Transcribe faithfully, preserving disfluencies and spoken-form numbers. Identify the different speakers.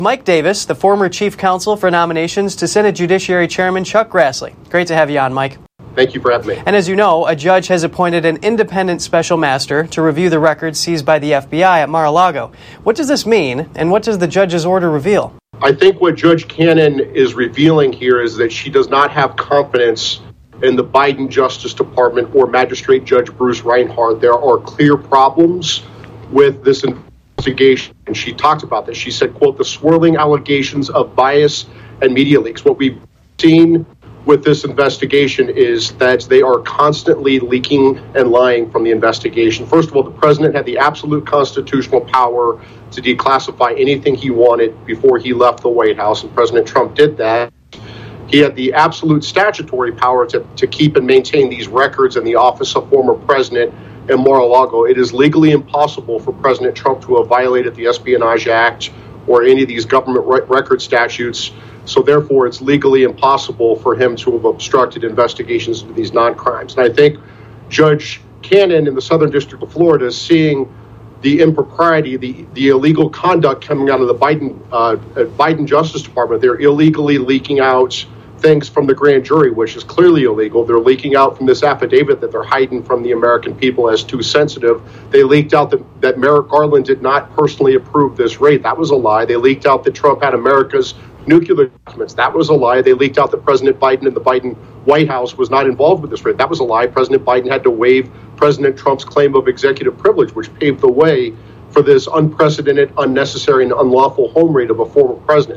Speaker 1: Mike Davis, the former chief counsel for nominations to Senate Judiciary Chairman Chuck Grassley. Great to have you on, Mike.
Speaker 2: Thank you for having me.
Speaker 1: And as you know, a judge has appointed an independent special master to review the records seized by the F B I at Mar-a-Lago. What does this mean, and what does the judge's order reveal?
Speaker 2: I think what Judge Cannon is revealing here is that she does not have confidence in the Biden Justice Department or Magistrate Judge Bruce Reinhart. There are clear problems with this investigation, and she talked about this. She said, quote, the swirling allegations of bias and media leaks. What we've seen with this investigation is that they are constantly leaking and lying from the investigation. First of all, the president had the absolute constitutional power to declassify anything he wanted before he left the White House, and President Trump did that. He had the absolute statutory power to, to keep and maintain these records in the office of former president in Mar-a-Lago. It is legally impossible for President Trump to have violated the Espionage Act or any of these government re- record statutes. So therefore, it's legally impossible for him to have obstructed investigations into these non-crimes. And I think Judge Cannon in the Southern District of Florida is seeing the impropriety, the, the illegal conduct coming out of the Biden uh, Biden Justice Department. They're illegally leaking out things from the grand jury, which is clearly illegal. They're leaking out from this affidavit that they're hiding from the American people as too sensitive. They leaked out that, that Merrick Garland did not personally approve this raid. That was a lie. They leaked out that Trump had America's nuclear documents. That was a lie. They leaked out that President Biden and the Biden White House was not involved with this raid. That was a lie. President Biden had to waive President Trump's claim of executive privilege, which paved the way for this unprecedented, unnecessary, and unlawful home raid of a former president.